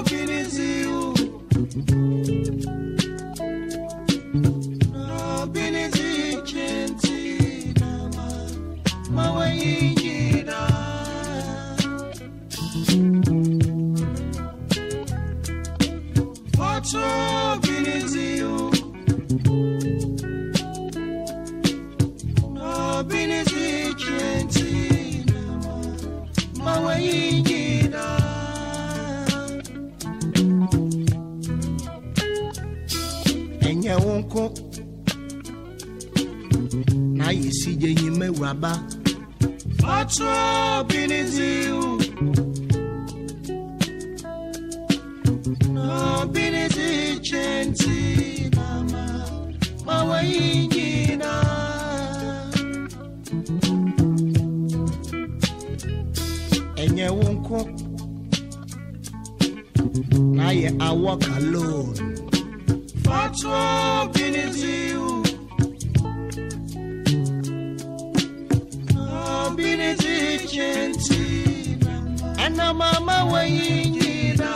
I walk alone. Fatwa Biniziu. Binizi Gentina. And a mama wayina.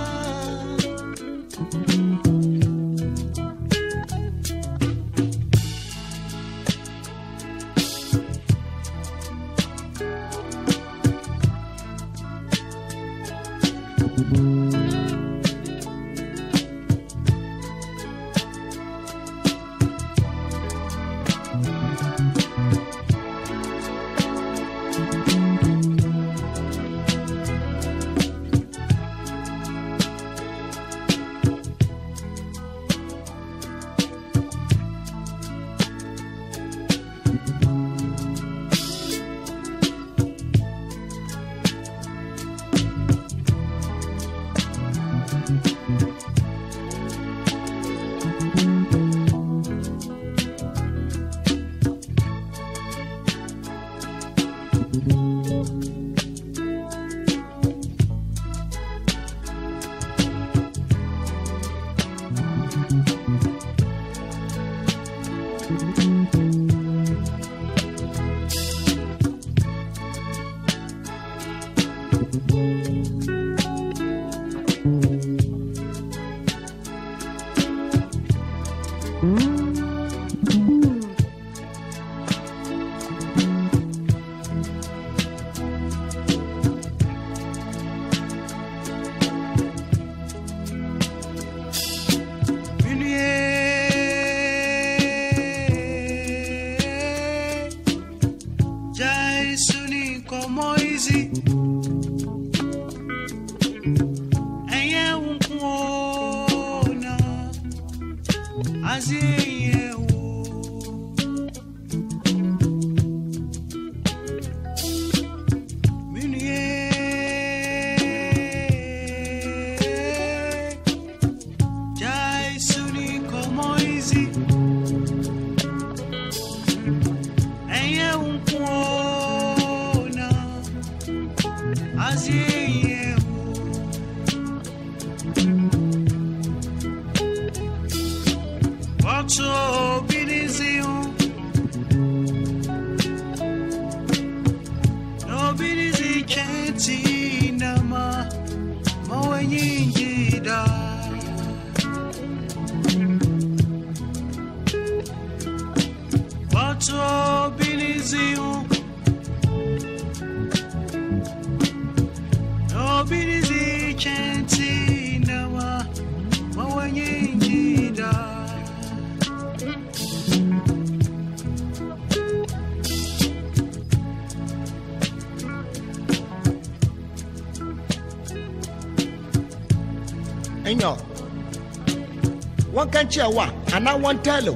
One can cheer one, and I want tell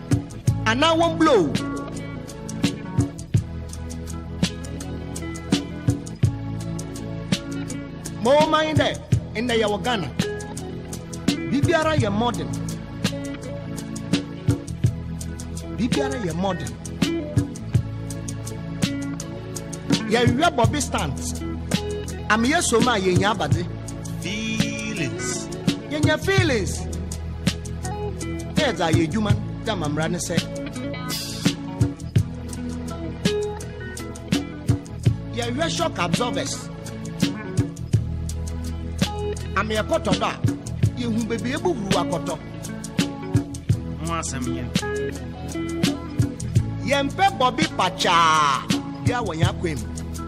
and I want blow. More mind there in the Yawagana. Bibiara your modern. Bibiara your modern. Ya Bobby stands. I'm here so my yabadi. Feelings. Your feelings. Heads are you human? Damn, I'm running say. You're shock absorbers. ame ekoto da ye hu bebe eburu akoto No asem ye. yempe Bobby pacha dia wonya kwem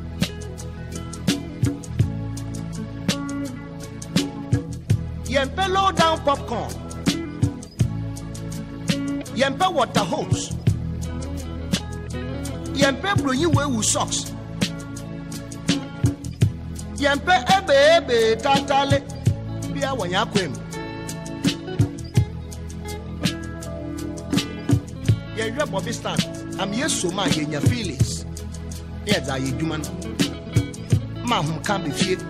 yempe low down popcorn yempe water hose yempe blonyi wewu socks yempe ebe tatale dia wonya kwem ye Bobby stand am yeso ma yenya feelings ye za ye dwuma no ma hum kan be fie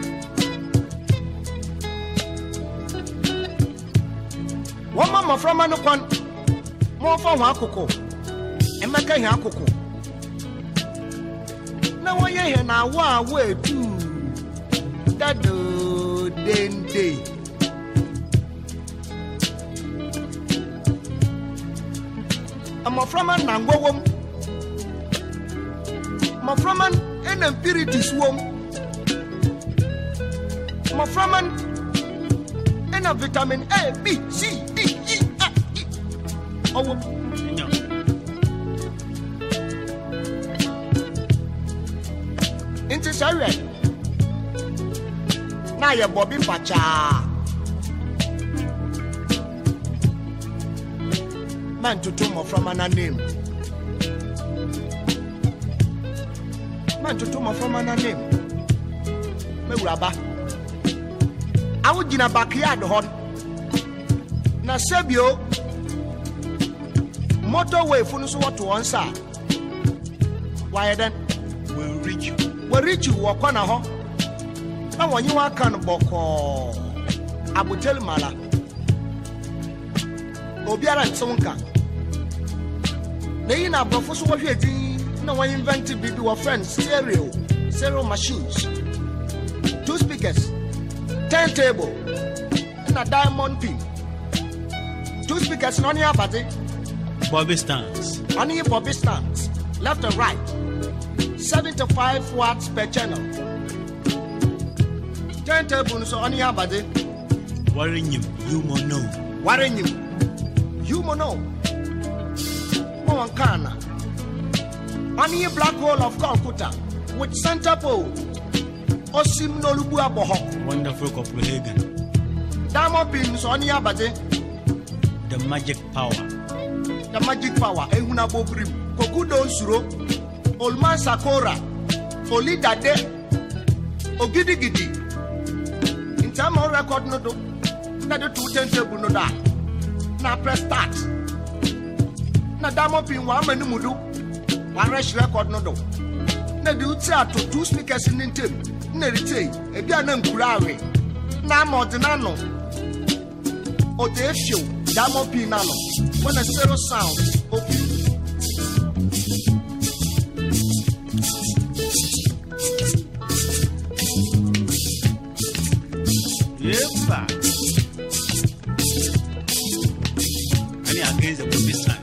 one mama from anu kon mo fa ho akoko e meka hi akoko na wo ye he na wo etu dado dende Maframan nangwom Maframan en impurities wom Maframan en a vitamin A, B, C, D, E, F, E. Oh, into sorry. Now you're Bobby Pacha. Man to tomo from an name. Man to tomo from an name. Me raba. I would in a backyard hon. Na sebio motorway funus what to answer. Why then? We'll reach you. We reach you walk on a ho. Now when you are can boko Abu Tel Mala. Obiara nsonka. They na brofo so what na one invented bibi wa friends stereo machines, 2 speakers, turntable, and a diamond pin. 2 speakers on your body. Bobby stands. On your Bobby stands, left and right. 75 watts per channel. Turntable so on your body. Worrying you more know. Worrying you more know. One kana. Any black hole of Calcutta with center pole. Osim no lubu aboho. Wonderful Copenhagen. Diamond pins on your body. The magic power. The magic power. Ehuna bobrim. Kokudo suro. Olman sakora. Oli dade. Ogidi gidi. In time of record no do. Na the 2 turntable no da. Na press start. Na diamond pin wa manu mudu. One rush record no do. Na di uti ato 2 speakers in intem. Na retain. Ebi anan kurawe. Na modinano. O de fio. Diamond pin nano. When a zero sound. Okay. Yepa. Any against the Bobby stand.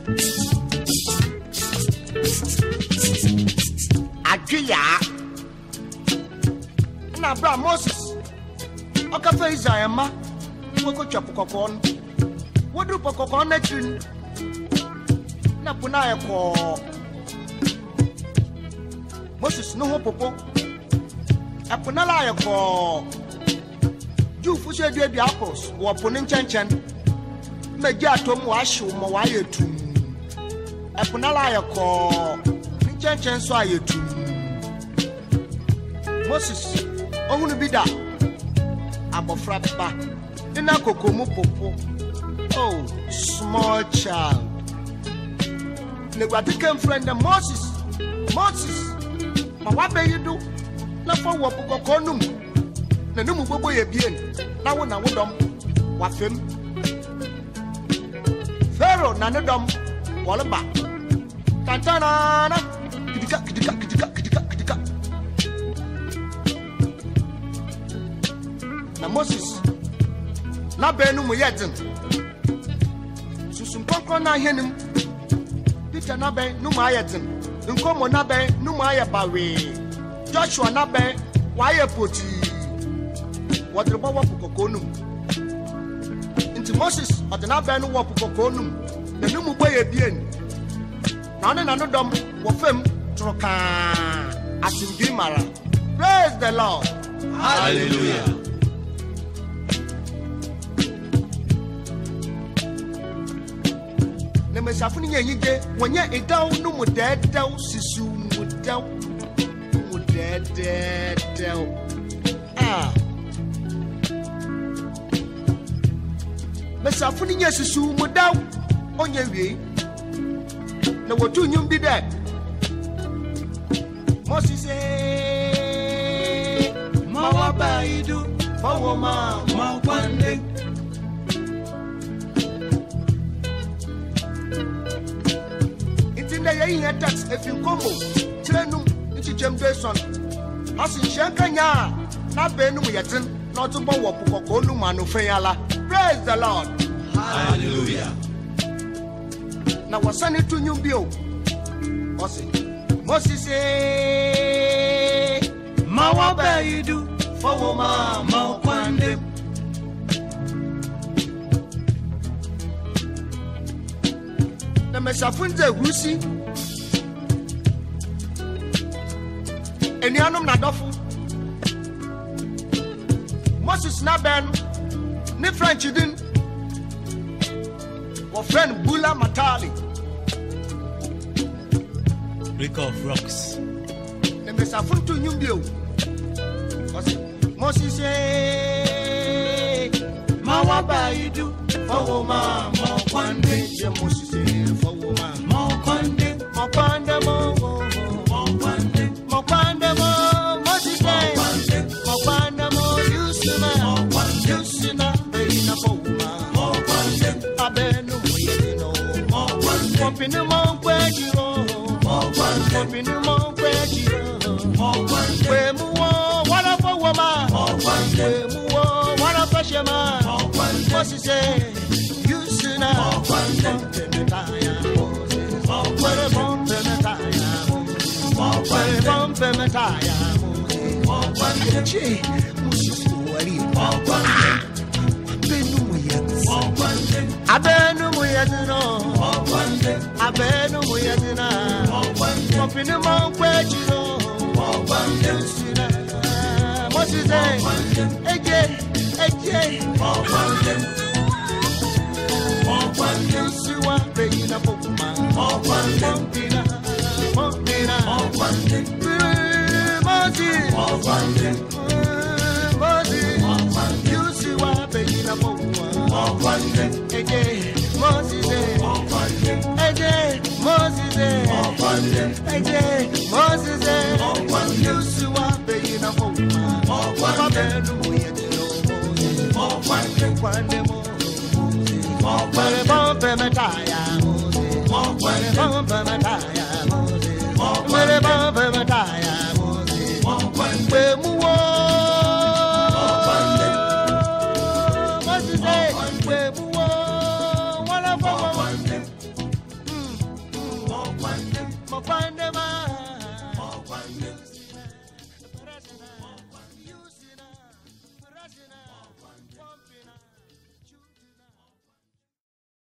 Akia na bra Moses okafa Isaiah ma woko chapu kokon wodu pokokon na trin na puna eko Moses no ho popo apuna la eko ju fu se dua apples wo pone nchenchen meji atom wa hyew mo wa yetum apuna la eko nchenchen so ayetum Moses, ohunu bida abofra ba ina kokomu popo. Oh, small child. Negwati came friend Moses. Ma wa be you do? Na for wo pokokonum. Na numu bobo ye bien. Na wo dom wa fem. Pharaoh na ne dom wole ba. Tantana na kidika. Na Moses na benu mu yedin susum konkon na henim Peter na ben nu ma yedin nkomo na ben nu ma ye bawe Joshua na ben wa ye poti what the power of Coconum. Into Moses, or the Nabano Wap Coconum, the Numu Boy Bien. None and another of him, Troka, Asim. Praise the Lord. Hallelujah. Nemesafuni yenge wanya edaw no mu dedaw sisu mu daw mu dedaw mesafuni nya sisu mu daw onye wie na wotu nyum bi de Moses mawabaidu fawoma makwande na ye yin tax efin kombo trenum nti jembeson asin shankanya na benum yetin na to bo wo pokoko nu manufan ala. Praise the Lord. Hallelujah. Na wasani tu nyumbio osi Moses mawabaidu fawoma makwande na mesafunze husi enianum na dofu Moses na ben ni French din wa friend Bula Matali Break of rocks. na mesafuntu nyumbio Moses mawabaidu fawoma makwande je Moses fawoma makwande makwande makwande makwande Moses makwande yusuma beina fawoma makwande abenu yedino makwande kompinu monkwejiro makwande kompinu monkwejiro makwande wemuwo wala fawoma makwande wemuwo wala fashema Moses yusuna makwande metaya Moses bombe metaya bombe metaya makwande chi Moses wali makwande benu muyati abenu muyatino makwande abenu muyatina makwande kompinu monkwejiro makwande yusuna Moses eje makwande makwande siwa beina bokuma makwande mompina makwande Moses makwande yusiwa beina bokuma makwande eje Moses makwande eje Moses makwande eje Moses makwande yusiwa beina bokuma makwande Kwande